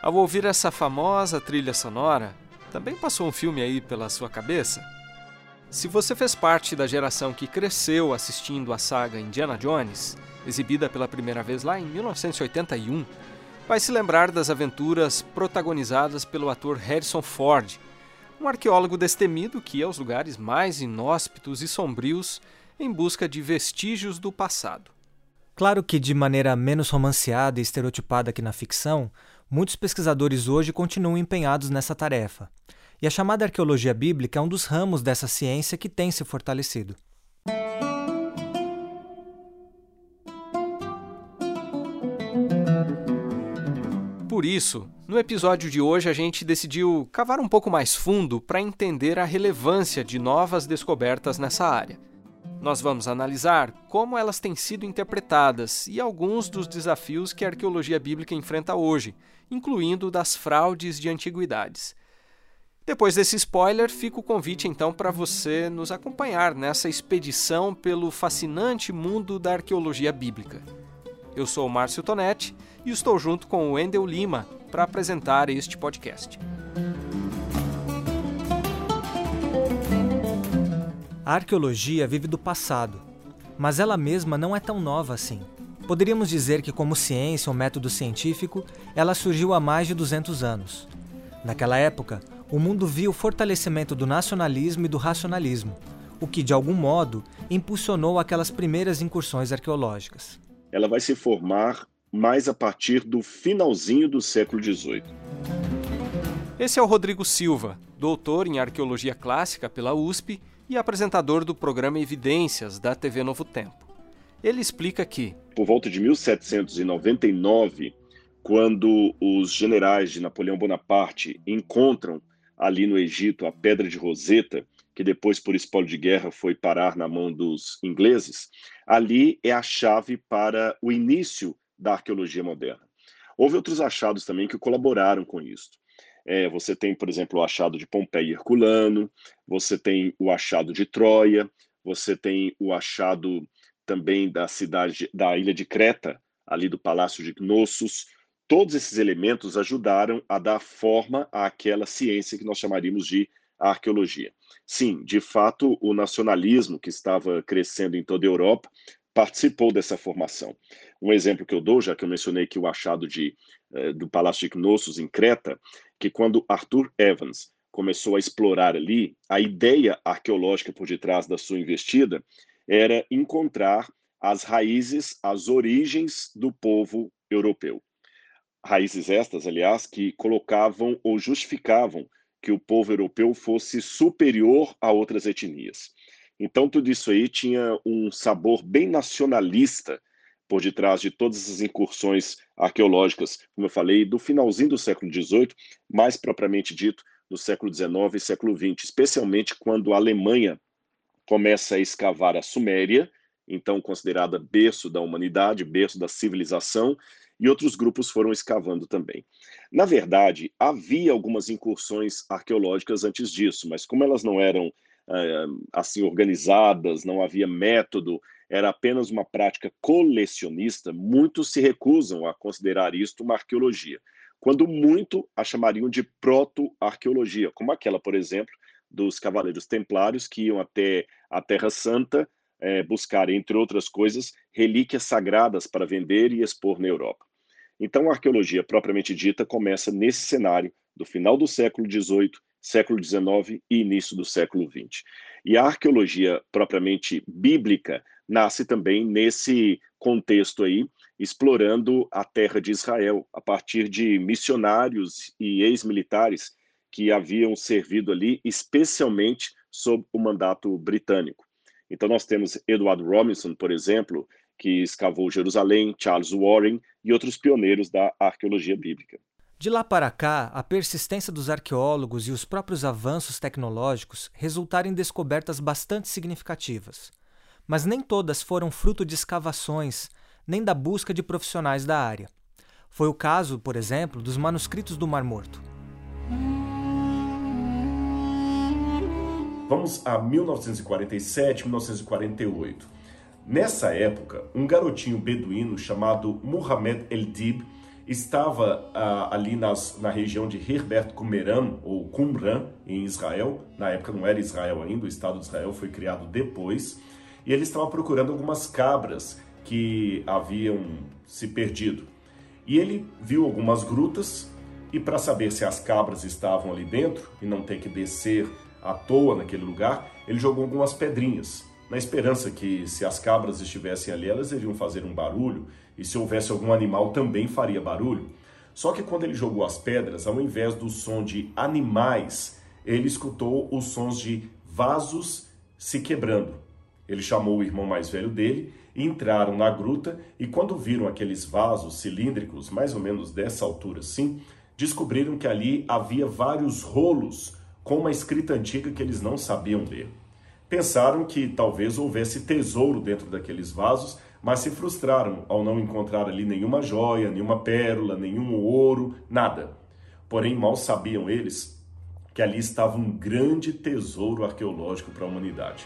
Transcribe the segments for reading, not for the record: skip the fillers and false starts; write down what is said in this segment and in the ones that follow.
Ao ouvir essa famosa trilha sonora, também passou um filme aí pela sua cabeça? Se você fez parte da geração que cresceu assistindo a saga Indiana Jones, exibida pela primeira vez lá em 1981, vai se lembrar das aventuras protagonizadas pelo ator Harrison Ford, um arqueólogo destemido que ia aos lugares mais inóspitos e sombrios em busca de vestígios do passado. Claro que, de maneira menos romanceada e estereotipada que na ficção, muitos pesquisadores hoje continuam empenhados nessa tarefa. E a chamada arqueologia bíblica é um dos ramos dessa ciência que tem se fortalecido. Por isso, no episódio de hoje a gente decidiu cavar um pouco mais fundo para entender a relevância de novas descobertas nessa área. Nós vamos analisar como elas têm sido interpretadas e alguns dos desafios que a arqueologia bíblica enfrenta hoje, incluindo das fraudes de antiguidades. Depois desse spoiler, fica o convite então para você nos acompanhar nessa expedição pelo fascinante mundo da arqueologia bíblica. Eu sou o Márcio Tonetti e estou junto com o Wendel Lima para apresentar este podcast. A arqueologia vive do passado, mas ela mesma não é tão nova assim. Poderíamos dizer que, como ciência ou método científico, ela surgiu há mais de 200 anos. Naquela época, o mundo via o fortalecimento do nacionalismo e do racionalismo, o que, de algum modo, impulsionou aquelas primeiras incursões arqueológicas. Ela vai se formar mais a partir do finalzinho do século XVIII. Esse é o Rodrigo Silva, doutor em arqueologia clássica pela USP e apresentador do programa Evidências da TV Novo Tempo. Ele explica que, por volta de 1799, quando os generais de Napoleão Bonaparte encontram ali no Egito a Pedra de Roseta, que depois, por espólio de guerra, foi parar na mão dos ingleses, ali é a chave para o início da arqueologia moderna. Houve outros achados também que colaboraram com isso. Você tem, por exemplo, o achado de Pompeia e Herculano, você tem o achado de Troia, você tem o achado também da cidade, da ilha de Creta, ali do Palácio de Knossos. Todos esses elementos ajudaram a dar forma àquela ciência que nós chamaríamos de arqueologia. Sim, de fato, o nacionalismo que estava crescendo em toda a Europa participou dessa formação. Um exemplo que eu dou, já que eu mencionei que o achado do Palácio de Knossos em Creta, que quando Arthur Evans começou a explorar ali, a ideia arqueológica por detrás da sua investida era encontrar as raízes, as origens do povo europeu. Raízes estas, aliás, que colocavam ou justificavam que o povo europeu fosse superior a outras etnias. Então, tudo isso aí tinha um sabor bem nacionalista por detrás de todas essas incursões arqueológicas, como eu falei, do finalzinho do século XVIII, mais propriamente dito, no século XIX e século XX, especialmente quando a Alemanha começa a escavar a Suméria, então considerada berço da humanidade, berço da civilização, e outros grupos foram escavando também. Na verdade, havia algumas incursões arqueológicas antes disso, mas como elas não eram assim organizadas, não havia método, era apenas uma prática colecionista, muitos se recusam a considerar isto uma arqueologia, quando muito a chamariam de proto-arqueologia, como aquela, por exemplo, dos Cavaleiros Templários que iam até a Terra Santa buscar, entre outras coisas, relíquias sagradas para vender e expor na Europa. Então, a arqueologia propriamente dita começa nesse cenário do final do século XVIII, século XIX e início do século XX. E a arqueologia propriamente bíblica nasce também nesse contexto aí, explorando a terra de Israel, a partir de missionários e ex-militares que haviam servido ali, especialmente sob o mandato britânico. Então nós temos Edward Robinson, por exemplo, que escavou Jerusalém, Charles Warren e outros pioneiros da arqueologia bíblica. De lá para cá, a persistência dos arqueólogos e os próprios avanços tecnológicos resultaram em descobertas bastante significativas. Mas nem todas foram fruto de escavações, nem da busca de profissionais da área. Foi o caso, por exemplo, dos manuscritos do Mar Morto. Vamos a 1947, 1948. Nessa época, um garotinho beduíno chamado Muhammad El-Dib estava ali na região de Herbert Qumran, ou Qumran, em Israel. Na época não era Israel ainda, o Estado de Israel foi criado depois. E ele estava procurando algumas cabras que haviam se perdido. E ele viu algumas grutas, e para saber se as cabras estavam ali dentro e não ter que descer à toa naquele lugar, ele jogou algumas pedrinhas, na esperança que, se as cabras estivessem ali, elas iriam fazer um barulho, e se houvesse algum animal também faria barulho. Só que quando ele jogou as pedras, ao invés do som de animais, ele escutou os sons de vasos se quebrando. Ele chamou o irmão mais velho dele, entraram na gruta, e quando viram aqueles vasos cilíndricos, mais ou menos dessa altura assim, descobriram que ali havia vários rolos com uma escrita antiga que eles não sabiam ler. Pensaram que talvez houvesse tesouro dentro daqueles vasos, mas se frustraram ao não encontrar ali nenhuma joia, nenhuma pérola, nenhum ouro, nada. Porém, mal sabiam eles que ali estava um grande tesouro arqueológico para a humanidade.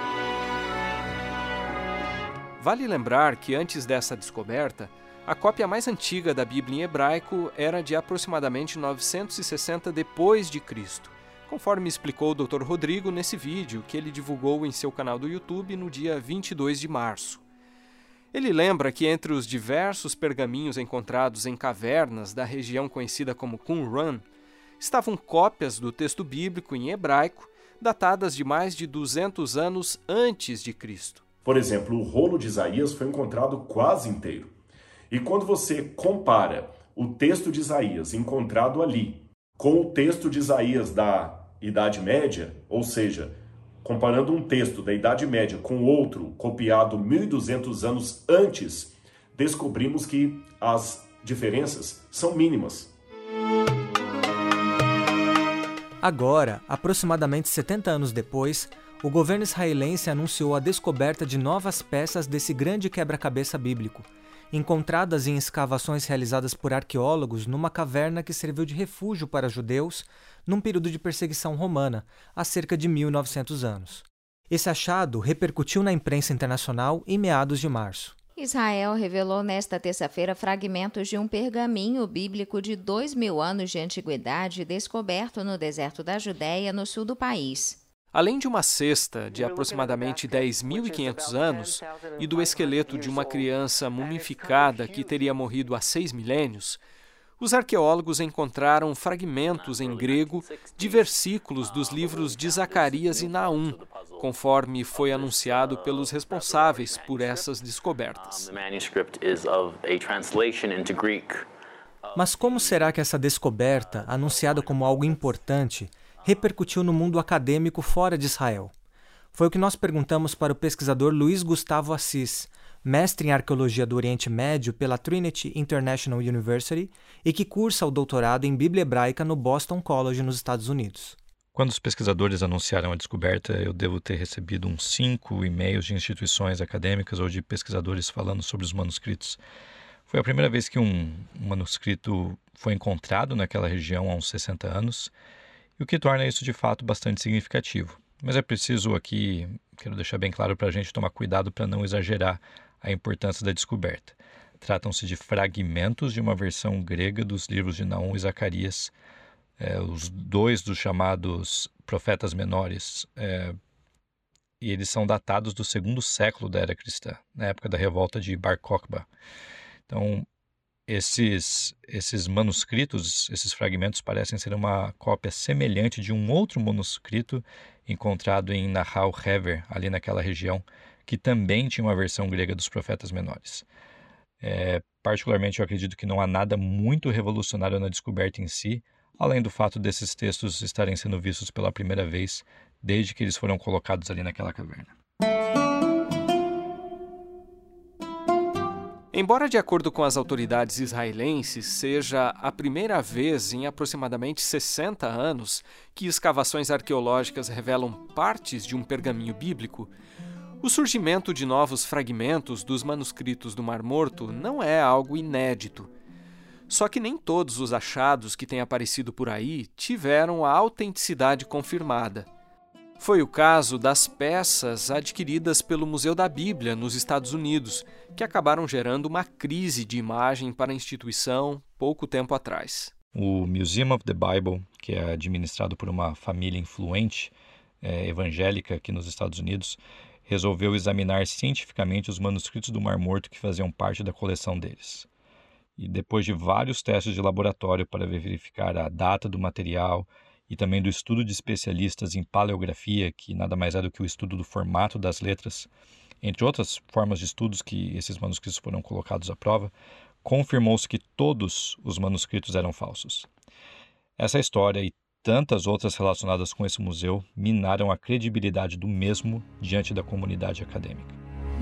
Vale lembrar que antes dessa descoberta, a cópia mais antiga da Bíblia em hebraico era de aproximadamente 960 d.C., conforme explicou o Dr. Rodrigo nesse vídeo que ele divulgou em seu canal do YouTube no dia 22 de março. Ele lembra que entre os diversos pergaminhos encontrados em cavernas da região conhecida como Qumran, estavam cópias do texto bíblico em hebraico, datadas de mais de 200 anos antes de Cristo. Por exemplo, o rolo de Isaías foi encontrado quase inteiro. E quando você compara o texto de Isaías encontrado ali com o texto de Isaías da Idade Média, ou seja, comparando um texto da Idade Média com outro copiado 1.200 anos antes, descobrimos que as diferenças são mínimas. Agora, aproximadamente 70 anos depois, o governo israelense anunciou a descoberta de novas peças desse grande quebra-cabeça bíblico, encontradas em escavações realizadas por arqueólogos numa caverna que serviu de refúgio para judeus num período de perseguição romana, há cerca de 1.900 anos. Esse achado repercutiu na imprensa internacional em meados de março. Israel revelou nesta terça-feira fragmentos de um pergaminho bíblico de 2.000 anos de antiguidade descoberto no deserto da Judéia, no sul do país. Além de uma cesta de aproximadamente 10.500 anos e do esqueleto de uma criança mumificada que teria morrido há 6 milênios, os arqueólogos encontraram fragmentos em grego de versículos dos livros de Zacarias e Naum, conforme foi anunciado pelos responsáveis por essas descobertas. Mas como será que essa descoberta, anunciada como algo importante, repercutiu no mundo acadêmico fora de Israel? Foi o que nós perguntamos para o pesquisador Luiz Gustavo Assis, mestre em arqueologia do Oriente Médio pela Trinity International University e que cursa o doutorado em Bíblia Hebraica no Boston College, nos Estados Unidos. Quando os pesquisadores anunciaram a descoberta, eu devo ter recebido uns 5 e-mails de instituições acadêmicas ou de pesquisadores falando sobre os manuscritos. Foi a primeira vez que um manuscrito foi encontrado naquela região há uns 60 anos, o que torna isso de fato bastante significativo. Mas é preciso aqui, quero deixar bem claro para a gente tomar cuidado para não exagerar a importância da descoberta. Tratam-se de fragmentos de uma versão grega dos livros de Naum e Zacarias, os dois dos chamados profetas menores, e eles são datados do 2º século da era cristã, na época da revolta de Bar Kokhba. Então, esses manuscritos, esses fragmentos parecem ser uma cópia semelhante de um outro manuscrito encontrado em Nahal Hever, ali naquela região, que também tinha uma versão grega dos profetas menores. Particularmente, eu acredito que não há nada muito revolucionário na descoberta em si, além do fato desses textos estarem sendo vistos pela primeira vez desde que eles foram colocados ali naquela caverna. Embora, de acordo com as autoridades israelenses, seja a primeira vez em aproximadamente 60 anos que escavações arqueológicas revelam partes de um pergaminho bíblico, o surgimento de novos fragmentos dos manuscritos do Mar Morto não é algo inédito. Só que nem todos os achados que têm aparecido por aí tiveram a autenticidade confirmada. Foi o caso das peças adquiridas pelo Museu da Bíblia nos Estados Unidos, que acabaram gerando uma crise de imagem para a instituição pouco tempo atrás. O Museum of the Bible, que é administrado por uma família influente evangélica aqui nos Estados Unidos, resolveu examinar cientificamente os manuscritos do Mar Morto que faziam parte da coleção deles. E depois de vários testes de laboratório para verificar a data do material e também do estudo de especialistas em paleografia, que nada mais é do que o estudo do formato das letras, entre outras formas de estudos que esses manuscritos foram colocados à prova, confirmou-se que todos os manuscritos eram falsos. Essa história e tantas outras relacionadas com esse museu minaram a credibilidade do mesmo diante da comunidade acadêmica.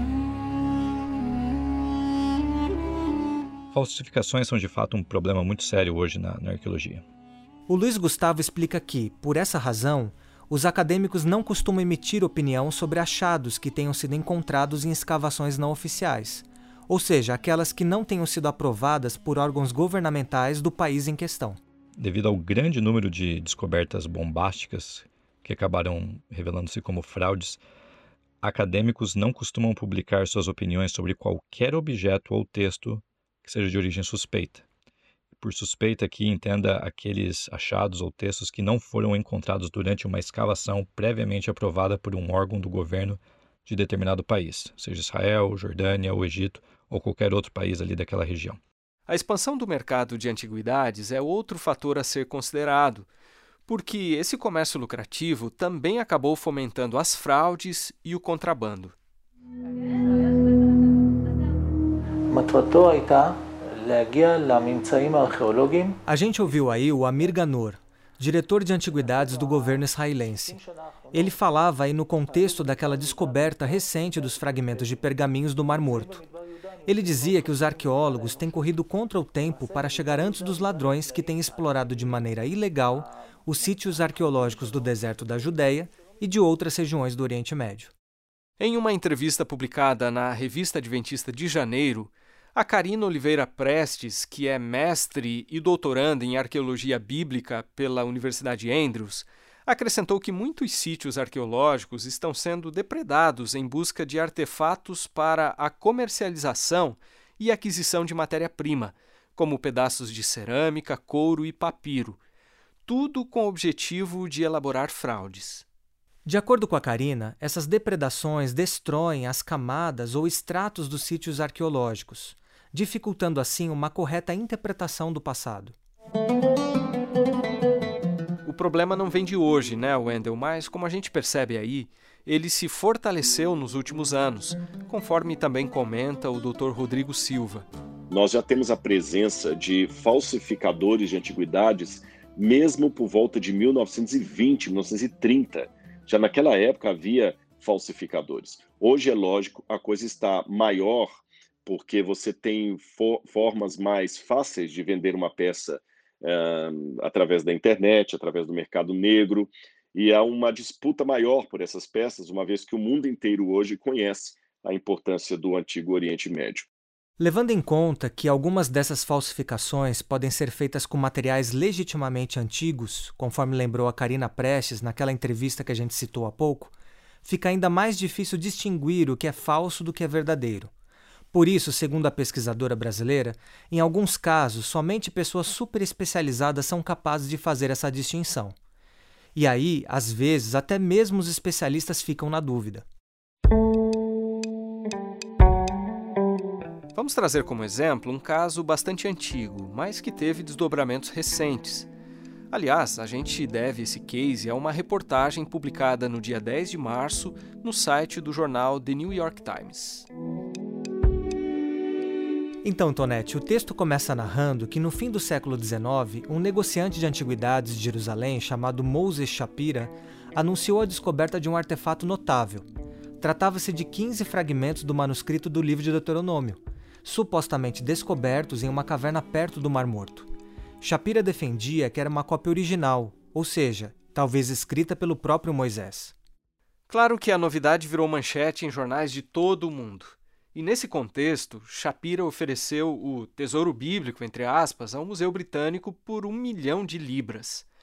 Falsificações são de fato um problema muito sério hoje na arqueologia. O Luiz Gustavo explica que, por essa razão, os acadêmicos não costumam emitir opinião sobre achados que tenham sido encontrados em escavações não oficiais, ou seja, aquelas que não tenham sido aprovadas por órgãos governamentais do país em questão. Devido ao grande número de descobertas bombásticas que acabaram revelando-se como fraudes, acadêmicos não costumam publicar suas opiniões sobre qualquer objeto ou texto que seja de origem suspeita. Por suspeita aqui, entenda aqueles achados ou textos que não foram encontrados durante uma escavação previamente aprovada por um órgão do governo de determinado país, seja Israel, Jordânia, ou Egito, ou qualquer outro país ali daquela região. A expansão do mercado de antiguidades é outro fator a ser considerado, porque esse comércio lucrativo também acabou fomentando as fraudes e o contrabando. A gente ouviu aí o Amir Ganor, diretor de antiguidades do governo israelense. Ele falava aí no contexto daquela descoberta recente dos fragmentos de pergaminhos do Mar Morto. Ele dizia que os arqueólogos têm corrido contra o tempo para chegar antes dos ladrões que têm explorado de maneira ilegal os sítios arqueológicos do deserto da Judéia e de outras regiões do Oriente Médio. Em uma entrevista publicada na Revista Adventista de Janeiro, a Karina Oliveira Prestes, que é mestre e doutoranda em arqueologia bíblica pela Universidade Andrews, acrescentou que muitos sítios arqueológicos estão sendo depredados em busca de artefatos para a comercialização e aquisição de matéria-prima, como pedaços de cerâmica, couro e papiro, tudo com o objetivo de elaborar fraudes. De acordo com a Karina, essas depredações destroem as camadas ou estratos dos sítios arqueológicos, dificultando assim uma correta interpretação do passado. O problema não vem de hoje, né, Wendel? Mas, como a gente percebe aí, ele se fortaleceu nos últimos anos, conforme também comenta o Dr. Rodrigo Silva. Nós já temos a presença de falsificadores de antiguidades, mesmo por volta de 1920, 1930. Já naquela época havia falsificadores. Hoje, é lógico, a coisa está maior, porque você tem formas mais fáceis de vender uma peça através da internet, através do mercado negro, e há uma disputa maior por essas peças, uma vez que o mundo inteiro hoje conhece a importância do Antigo Oriente Médio. Levando em conta que algumas dessas falsificações podem ser feitas com materiais legitimamente antigos, conforme lembrou a Karina Prestes naquela entrevista que a gente citou há pouco, fica ainda mais difícil distinguir o que é falso do que é verdadeiro. Por isso, segundo a pesquisadora brasileira, em alguns casos, somente pessoas super especializadas são capazes de fazer essa distinção. E aí, às vezes, até mesmo os especialistas ficam na dúvida. Vamos trazer como exemplo um caso bastante antigo, mas que teve desdobramentos recentes. Aliás, a gente deve esse case a uma reportagem publicada no dia 10 de março no site do jornal The New York Times. Então, Tonete, o texto começa narrando que no fim do século XIX, um negociante de antiguidades de Jerusalém chamado Moses Shapira anunciou a descoberta de um artefato notável. Tratava-se de 15 fragmentos do manuscrito do livro de Deuteronômio, supostamente descobertos em uma caverna perto do Mar Morto. Shapira defendia que era uma cópia original, ou seja, talvez escrita pelo próprio Moisés. Claro que a novidade virou manchete em jornais de todo o mundo. E nesse contexto, Shapira ofereceu o tesouro bíblico, entre aspas, ao Museu Britânico por 1 milhão de libras.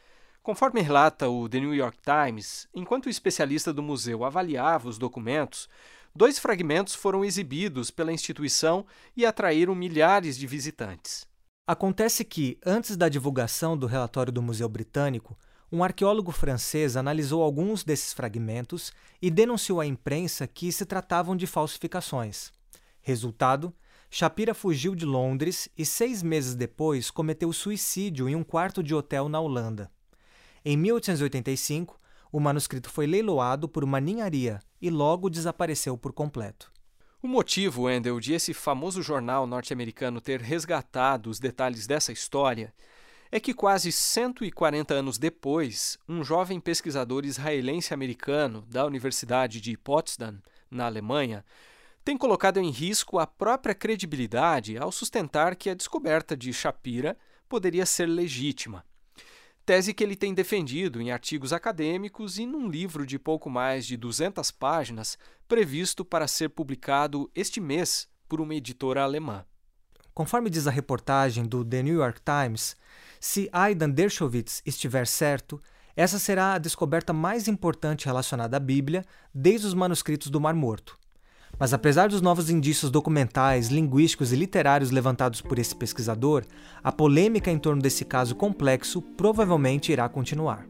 Conforme relata o The New York Times, enquanto o especialista do museu avaliava os documentos, 2 fragmentos foram exibidos pela instituição e atraíram milhares de visitantes. Acontece que, antes da divulgação do relatório do Museu Britânico, um arqueólogo francês analisou alguns desses fragmentos e denunciou à imprensa que se tratavam de falsificações. Resultado, Shapira fugiu de Londres e 6 meses depois cometeu suicídio em um quarto de hotel na Holanda. Em 1885, o manuscrito foi leiloado por uma ninharia e logo desapareceu por completo. O motivo, Wendell, de esse famoso jornal norte-americano ter resgatado os detalhes dessa história é que quase 140 anos depois, um jovem pesquisador israelense-americano da Universidade de Potsdam, na Alemanha, tem colocado em risco a própria credibilidade ao sustentar que a descoberta de Shapira poderia ser legítima. Tese que ele tem defendido em artigos acadêmicos e num livro de pouco mais de 200 páginas, previsto para ser publicado este mês por uma editora alemã. Conforme diz a reportagem do The New York Times, se Aidan Dershowitz estiver certo, essa será a descoberta mais importante relacionada à Bíblia desde os manuscritos do Mar Morto. Mas apesar dos novos indícios documentais, linguísticos e literários levantados por esse pesquisador, a polêmica em torno desse caso complexo provavelmente irá continuar.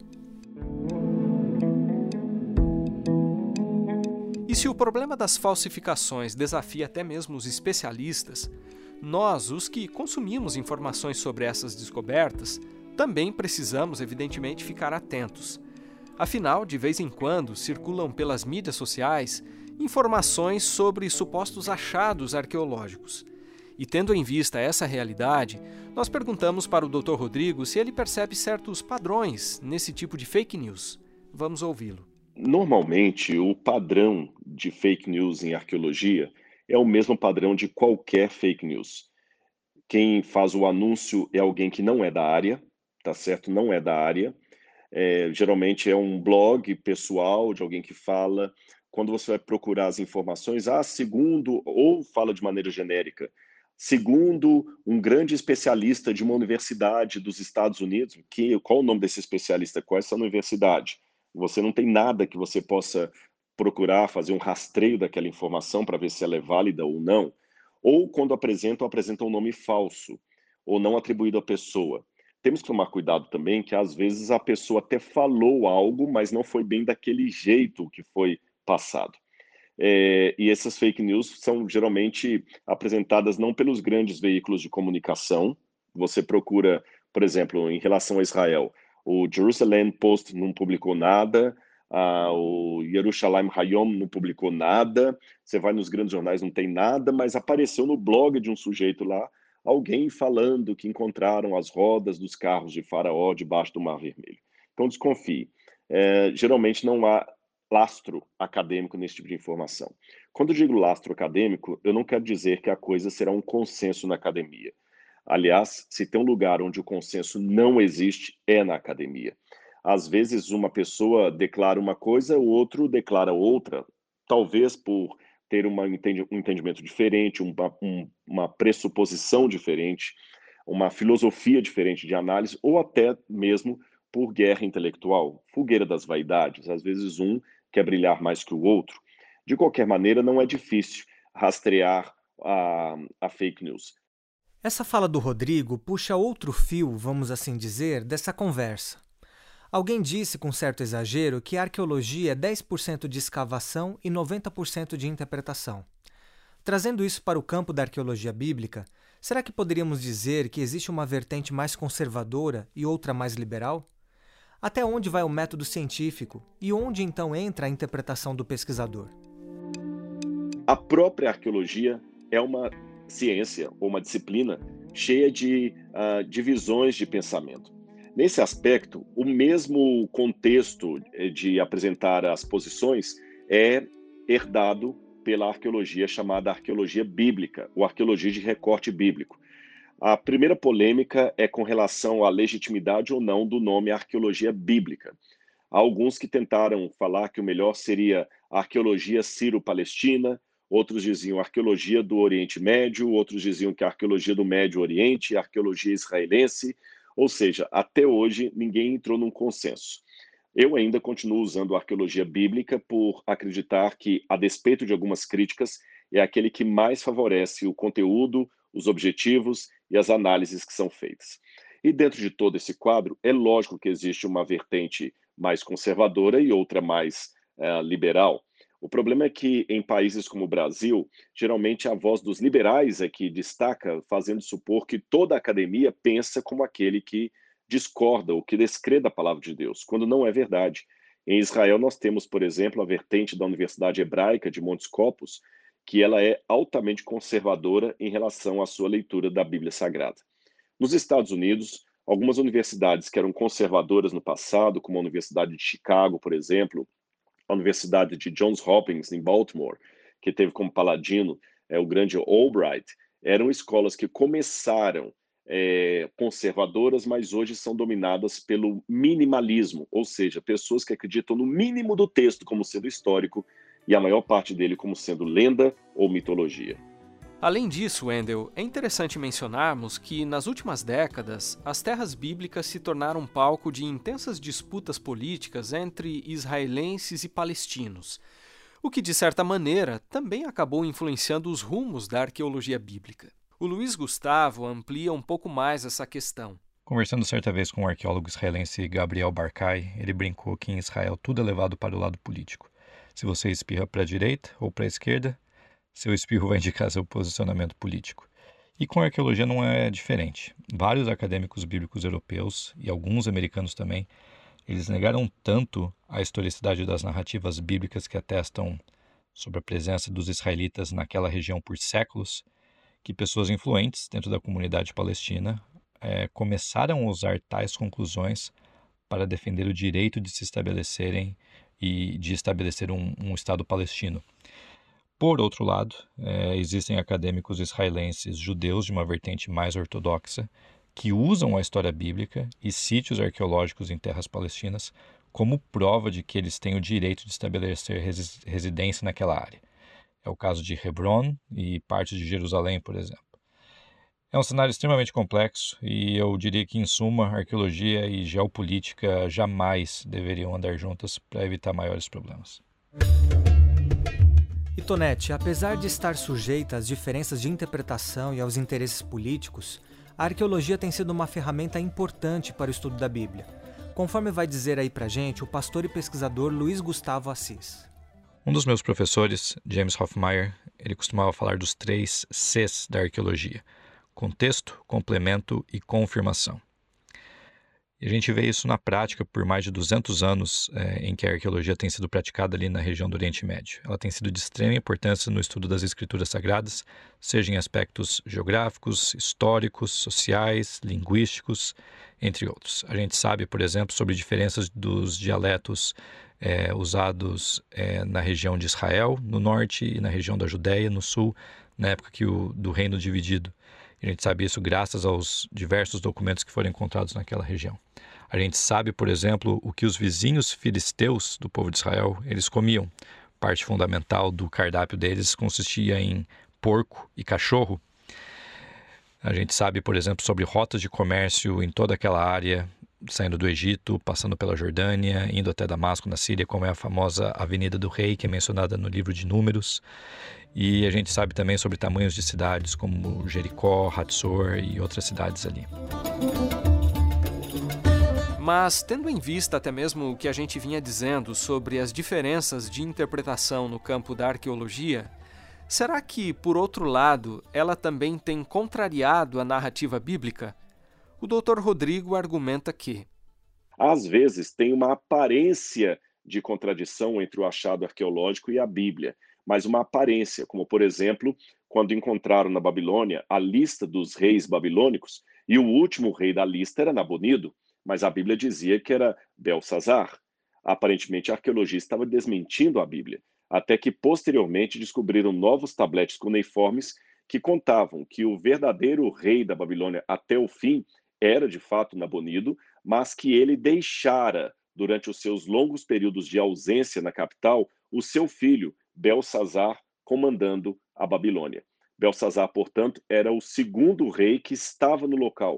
E se o problema das falsificações desafia até mesmo os especialistas, nós, os que consumimos informações sobre essas descobertas, também precisamos, evidentemente, ficar atentos. Afinal, de vez em quando, circulam pelas mídias sociais informações sobre supostos achados arqueológicos. E tendo em vista essa realidade, nós perguntamos para o Dr. Rodrigo se ele percebe certos padrões nesse tipo de fake news. Vamos ouvi-lo. Normalmente, o padrão de fake news em arqueologia é o mesmo padrão de qualquer fake news. Quem faz o anúncio é alguém que não é da área, tá certo? Não é da área. Geralmente é um blog pessoal de alguém que fala. Quando você vai procurar as informações, segundo, ou fala de maneira genérica, segundo um grande especialista de uma universidade dos Estados Unidos, qual o nome desse especialista? Qual é essa universidade? Você não tem nada que você possa procurar, fazer um rastreio daquela informação para ver se ela é válida ou não. Ou quando apresentam um nome falso, ou não atribuído à pessoa. Temos que tomar cuidado também que às vezes a pessoa até falou algo, mas não foi bem daquele jeito que foi passado. E essas fake news são geralmente apresentadas não pelos grandes veículos de comunicação. Você procura, por exemplo, em relação a Israel, o Jerusalem Post não publicou nada, o Yerushalayim Hayom não publicou nada, você vai nos grandes jornais, não tem nada, mas apareceu no blog de um sujeito lá, alguém falando que encontraram as rodas dos carros de Faraó debaixo do Mar Vermelho. Então desconfie. Geralmente não há lastro acadêmico nesse tipo de informação. Quando eu digo lastro acadêmico, eu não quero dizer que a coisa será um consenso na academia. Aliás, se tem um lugar onde o consenso não existe, é na academia. Às vezes uma pessoa declara uma coisa, o outro declara outra, talvez por ter um entendimento diferente, uma pressuposição diferente, uma filosofia diferente de análise, ou até mesmo por guerra intelectual, fogueira das vaidades. Às vezes um quer brilhar mais que o outro. De qualquer maneira, não é difícil rastrear a fake news. Essa fala do Rodrigo puxa outro fio, vamos assim dizer, dessa conversa. Alguém disse com certo exagero que a arqueologia é 10% de escavação e 90% de interpretação. Trazendo isso para o campo da arqueologia bíblica, será que poderíamos dizer que existe uma vertente mais conservadora e outra mais liberal? Até onde vai o método científico e onde então entra a interpretação do pesquisador? A própria arqueologia é uma ciência ou uma disciplina cheia de divisões de pensamento. Nesse aspecto, o mesmo contexto de apresentar as posições é herdado pela arqueologia chamada arqueologia bíblica, ou arqueologia de recorte bíblico. A primeira polêmica é com relação à legitimidade ou não do nome arqueologia bíblica. Há alguns que tentaram falar que o melhor seria a arqueologia sírio-palestina, outros diziam arqueologia do Oriente Médio, outros diziam que a arqueologia do Médio Oriente, a arqueologia israelense, Ou seja, até hoje ninguém entrou num consenso. Eu ainda continuo usando a arqueologia bíblica por acreditar que, a despeito de algumas críticas, é aquele que mais favorece o conteúdo, os objetivos e as análises que são feitas. E dentro de todo esse quadro, é lógico que existe uma vertente mais conservadora e outra mais liberal. O problema é que, em países como o Brasil, geralmente a voz dos liberais é que destaca, fazendo supor que toda a academia pensa como aquele que discorda ou que descreda a palavra de Deus, quando não é verdade. Em Israel, nós temos, por exemplo, a vertente da Universidade Hebraica de Montes Copos, que ela é altamente conservadora em relação à sua leitura da Bíblia Sagrada. Nos Estados Unidos, algumas universidades que eram conservadoras no passado, como a Universidade de Chicago, por exemplo, a Universidade de Johns Hopkins, em Baltimore, que teve como paladino o grande Albright, eram escolas que começaram conservadoras, mas hoje são dominadas pelo minimalismo, ou seja, pessoas que acreditam no mínimo do texto como sendo histórico e a maior parte dele como sendo lenda ou mitologia. Além disso, Wendel, é interessante mencionarmos que, nas últimas décadas, as terras bíblicas se tornaram palco de intensas disputas políticas entre israelenses e palestinos, o que, de certa maneira, também acabou influenciando os rumos da arqueologia bíblica. O Luiz Gustavo amplia um pouco mais essa questão. Conversando certa vez com o arqueólogo israelense Gabriel Barkay, ele brincou que em Israel tudo é levado para o lado político. Se você espirra para a direita ou para a esquerda, seu espirro vai indicar seu posicionamento político. E com a arqueologia não é diferente. Vários acadêmicos bíblicos europeus, e alguns americanos também, eles negaram tanto a historicidade das narrativas bíblicas que atestam sobre a presença dos israelitas naquela região por séculos, que pessoas influentes dentro da comunidade palestina começaram a usar tais conclusões para defender o direito de se estabelecerem e de estabelecer um Estado palestino. Por outro lado, existem acadêmicos israelenses judeus de uma vertente mais ortodoxa que usam a história bíblica e sítios arqueológicos em terras palestinas como prova de que eles têm o direito de estabelecer residência naquela área. É o caso de Hebron e parte de Jerusalém, por exemplo. É um cenário extremamente complexo e eu diria que, em suma, arqueologia e geopolítica jamais deveriam andar juntas para evitar maiores problemas. E Tonete, apesar de estar sujeita às diferenças de interpretação e aos interesses políticos, a arqueologia tem sido uma ferramenta importante para o estudo da Bíblia, conforme vai dizer aí pra gente o pastor e pesquisador Luiz Gustavo Assis. Um dos meus professores, James Hoffmeier, ele costumava falar dos 3 Cs da arqueologia: contexto, complemento e confirmação. E a gente vê isso na prática por mais de 200 anos em que a arqueologia tem sido praticada ali na região do Oriente Médio. Ela tem sido de extrema importância no estudo das escrituras sagradas, seja em aspectos geográficos, históricos, sociais, linguísticos, entre outros. A gente sabe, por exemplo, sobre diferenças dos dialetos usados na região de Israel, no norte, e na região da Judéia, no sul, na época do reino dividido. A gente sabe isso graças aos diversos documentos que foram encontrados naquela região. A gente sabe, por exemplo, o que os vizinhos filisteus do povo de Israel, eles comiam. Parte fundamental do cardápio deles consistia em porco e cachorro. A gente sabe, por exemplo, sobre rotas de comércio em toda aquela área, saindo do Egito, passando pela Jordânia, indo até Damasco, na Síria, como é a famosa Avenida do Rei, que é mencionada no livro de Números. E a gente sabe também sobre tamanhos de cidades como Jericó, Hatzor e outras cidades ali. Mas, tendo em vista até mesmo o que a gente vinha dizendo sobre as diferenças de interpretação no campo da arqueologia, será que, por outro lado, ela também tem contrariado a narrativa bíblica? O Dr. Rodrigo argumenta que, às vezes, tem uma aparência de contradição entre o achado arqueológico e a Bíblia, mas uma aparência, como, por exemplo, quando encontraram na Babilônia a lista dos reis babilônicos, e o último rei da lista era Nabonido, mas a Bíblia dizia que era Belsazar. Aparentemente, a arqueologia estava desmentindo a Bíblia, até que posteriormente descobriram novos tabletes cuneiformes que contavam que o verdadeiro rei da Babilônia até o fim era de fato Nabonido, mas que ele deixara, durante os seus longos períodos de ausência na capital, o seu filho, Belsazar, comandando a Babilônia. Belsazar, portanto, era o segundo rei que estava no local.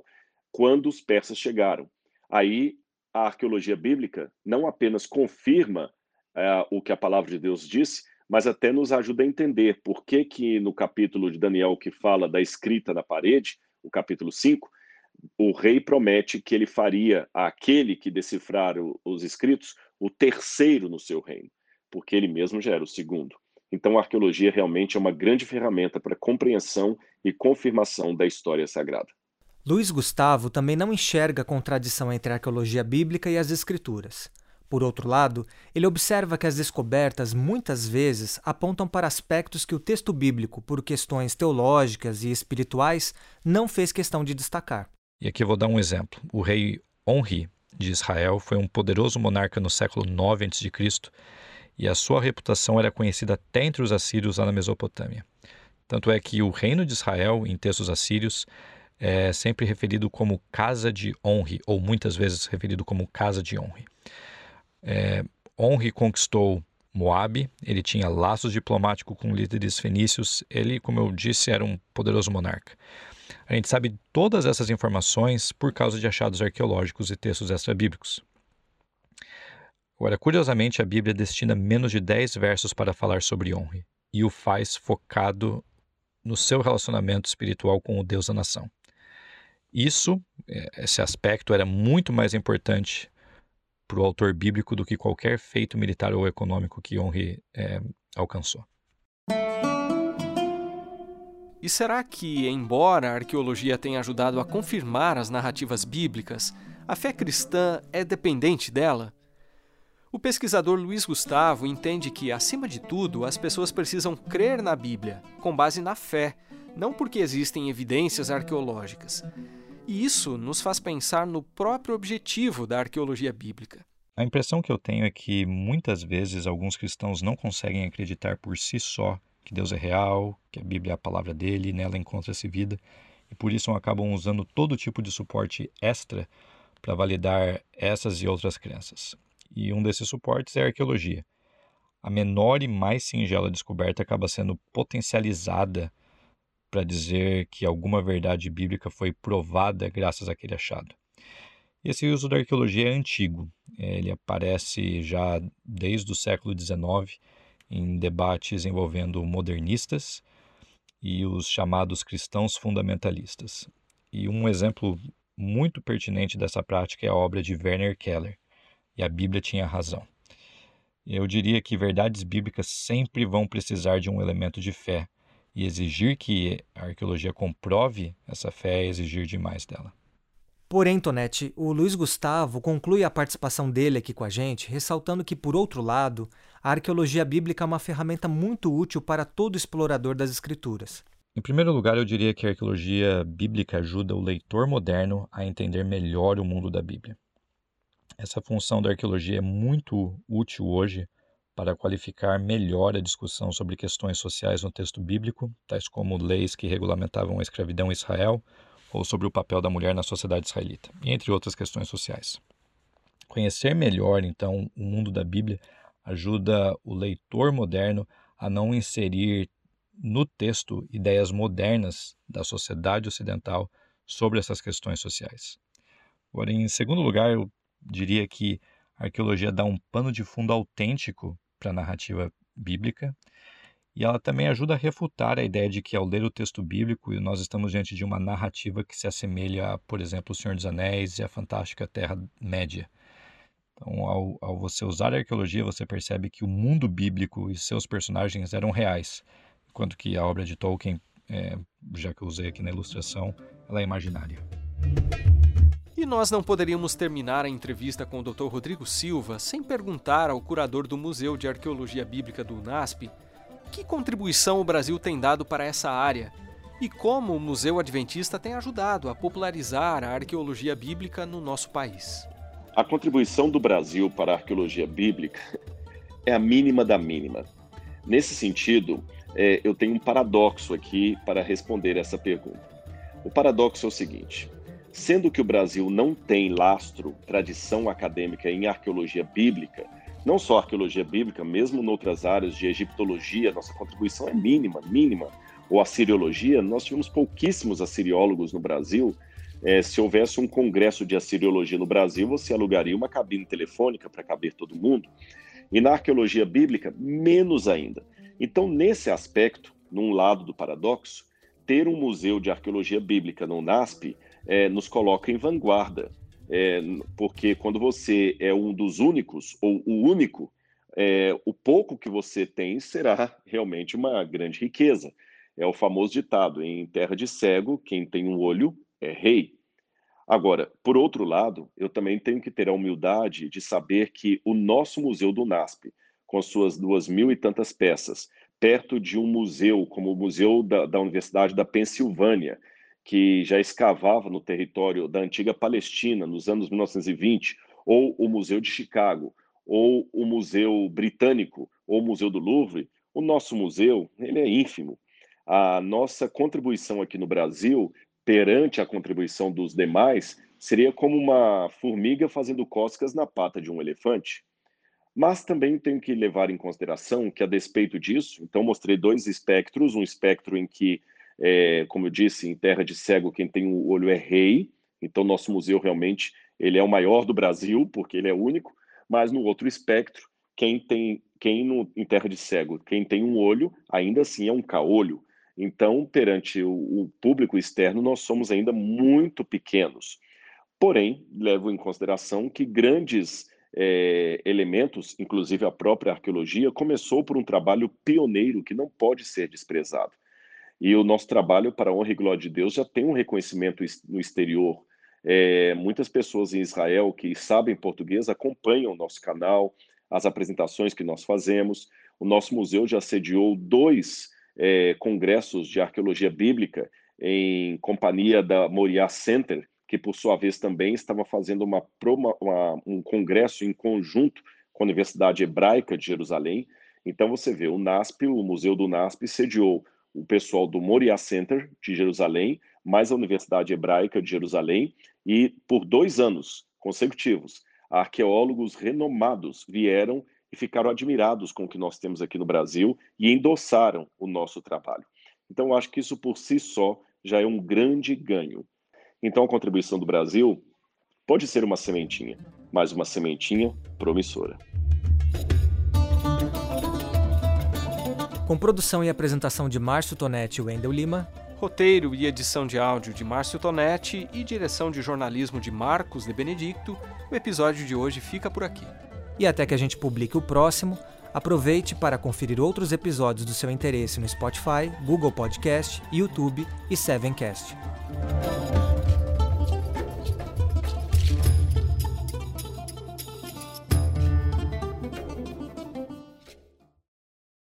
quando os persas chegaram. Aí a arqueologia bíblica não apenas confirma o que a palavra de Deus disse, mas até nos ajuda a entender por que no capítulo de Daniel que fala da escrita na parede, o capítulo 5, o rei promete que ele faria àquele que decifrar os escritos o terceiro no seu reino, porque ele mesmo já era o segundo. Então a arqueologia realmente é uma grande ferramenta para compreensão e confirmação da história sagrada. Luiz Gustavo também não enxerga contradição entre a arqueologia bíblica e as escrituras. Por outro lado, ele observa que as descobertas muitas vezes apontam para aspectos que o texto bíblico, por questões teológicas e espirituais, não fez questão de destacar. E aqui eu vou dar um exemplo. O rei Onri de Israel foi um poderoso monarca no século 9 a.C. e a sua reputação era conhecida até entre os assírios lá na Mesopotâmia. Tanto é que o reino de Israel, em textos assírios, é sempre referido como Casa de Onri, ou muitas vezes referido como Casa de Onri. Onri conquistou Moabe, ele tinha laços diplomáticos com líderes fenícios, ele, como eu disse, era um poderoso monarca. A gente sabe todas essas informações por causa de achados arqueológicos e textos extra-bíblicos. Agora, curiosamente, a Bíblia destina menos de 10 versos para falar sobre Onri, e o faz focado no seu relacionamento espiritual com o Deus da nação. Esse aspecto era muito mais importante para o autor bíblico do que qualquer feito militar ou econômico que Onri alcançou. E será que, embora a arqueologia tenha ajudado a confirmar as narrativas bíblicas, a fé cristã é dependente dela? O pesquisador Luiz Gustavo entende que, acima de tudo, as pessoas precisam crer na Bíblia, com base na fé, não porque existem evidências arqueológicas. E isso nos faz pensar no próprio objetivo da arqueologia bíblica. A impressão que eu tenho é que, muitas vezes, alguns cristãos não conseguem acreditar por si só que Deus é real, que a Bíblia é a palavra dele, nela encontra-se vida, e por isso acabam usando todo tipo de suporte extra para validar essas e outras crenças. E um desses suportes é a arqueologia. A menor e mais singela descoberta acaba sendo potencializada para dizer que alguma verdade bíblica foi provada graças àquele achado. Esse uso da arqueologia é antigo. Ele aparece já desde o século XIX em debates envolvendo modernistas e os chamados cristãos fundamentalistas. E um exemplo muito pertinente dessa prática é a obra de Werner Keller, E a Bíblia tinha razão. Eu diria que verdades bíblicas sempre vão precisar de um elemento de fé, e exigir que a arqueologia comprove essa fé é exigir demais dela. Porém, Tonete, o Luiz Gustavo conclui a participação dele aqui com a gente, ressaltando que, por outro lado, a arqueologia bíblica é uma ferramenta muito útil para todo explorador das Escrituras. Em primeiro lugar, eu diria que a arqueologia bíblica ajuda o leitor moderno a entender melhor o mundo da Bíblia. Essa função da arqueologia é muito útil hoje para qualificar melhor a discussão sobre questões sociais no texto bíblico, tais como leis que regulamentavam a escravidão em Israel, ou sobre o papel da mulher na sociedade israelita, entre outras questões sociais. Conhecer melhor, então, o mundo da Bíblia ajuda o leitor moderno a não inserir no texto ideias modernas da sociedade ocidental sobre essas questões sociais. Agora, em segundo lugar, eu diria que a arqueologia dá um pano de fundo autêntico para a narrativa bíblica, e ela também ajuda a refutar a ideia de que, ao ler o texto bíblico, nós estamos diante de uma narrativa que se assemelha a, por exemplo, O Senhor dos Anéis e a Fantástica Terra-média. Então, ao você usar a arqueologia, você percebe que o mundo bíblico e seus personagens eram reais, enquanto que a obra de Tolkien, já que eu usei aqui na ilustração, ela é imaginária. E nós não poderíamos terminar a entrevista com o Dr. Rodrigo Silva sem perguntar ao curador do Museu de Arqueologia Bíblica do UNASP que contribuição o Brasil tem dado para essa área e como o Museu Adventista tem ajudado a popularizar a arqueologia bíblica no nosso país. A contribuição do Brasil para a arqueologia bíblica é a mínima da mínima. Nesse sentido, eu tenho um paradoxo aqui para responder essa pergunta. O paradoxo é o seguinte: sendo que o Brasil não tem lastro, tradição acadêmica em arqueologia bíblica, não só arqueologia bíblica, mesmo em outras áreas de egiptologia, nossa contribuição é mínima, ou assiriologia, nós tivemos pouquíssimos assiriólogos no Brasil, Se houvesse um congresso de assiriologia no Brasil, você alugaria uma cabine telefônica para caber todo mundo. E na arqueologia bíblica, menos ainda. Então, nesse aspecto, num lado do paradoxo, ter um museu de arqueologia bíblica no UNASP nos coloca em vanguarda. Porque quando você é um dos únicos, ou o único, o pouco que você tem será realmente uma grande riqueza. É o famoso ditado, em terra de cego, quem tem um olho é rei. Agora, por outro lado, eu também tenho que ter a humildade de saber que o nosso museu do UNASP, com suas 2.000 e tantas peças, perto de um museu como o Museu da Universidade da Pensilvânia, que já escavava no território da antiga Palestina nos anos 1920, ou o Museu de Chicago, ou o Museu Britânico, ou o Museu do Louvre, o nosso museu ele é ínfimo. A nossa contribuição aqui no Brasil, perante a contribuição dos demais, seria como uma formiga fazendo cócegas na pata de um elefante. Mas também tenho que levar em consideração que, a despeito disso, então mostrei 2 espectros, um espectro em que, como eu disse, em terra de cego, quem tem o olho é rei, então nosso museu realmente ele é o maior do Brasil, porque ele é único, mas no outro espectro, em terra de cego, quem tem um olho, ainda assim é um caolho. Então, perante o público externo, nós somos ainda muito pequenos. Porém, levo em consideração que grandes elementos, inclusive a própria arqueologia, começou por um trabalho pioneiro que não pode ser desprezado. E o nosso trabalho, para a honra e glória de Deus, já tem um reconhecimento no exterior. Muitas pessoas em Israel que sabem português acompanham o nosso canal, as apresentações que nós fazemos. O nosso museu já sediou 2 congressos de arqueologia bíblica em companhia da Moriah Center, que por sua vez também estava fazendo um congresso em conjunto com a Universidade Hebraica de Jerusalém. Então você vê, o Museu do UNASP sediou o pessoal do Moriah Center de Jerusalém, mais a Universidade Hebraica de Jerusalém, e por 2 anos consecutivos, arqueólogos renomados vieram e ficaram admirados com o que nós temos aqui no Brasil e endossaram o nosso trabalho. Então, eu acho que isso por si só já é um grande ganho. Então, a contribuição do Brasil pode ser uma sementinha, mas uma sementinha promissora. Com produção e apresentação de Márcio Tonetti e Wendel Lima, roteiro e edição de áudio de Márcio Tonetti e direção de jornalismo de Marcos de Benedicto, o episódio de hoje fica por aqui. E até que a gente publique o próximo, aproveite para conferir outros episódios do seu interesse no Spotify, Google Podcast, YouTube e Sevencast.